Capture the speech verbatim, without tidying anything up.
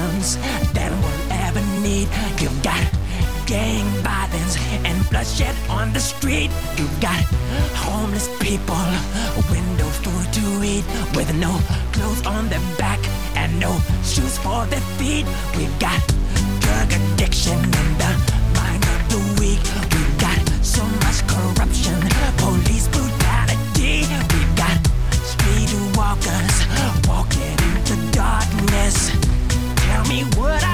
solutions that we'll ever need. You've got gang violence and bloodshed on the street. You've got homeless people, windows food to eat, with no clothes on their back and no shoes for their feet. We've got drug addiction in the mind of the weak. We've got so much corruption, police brutality. We've got street walkers walking into darkness. Tell me what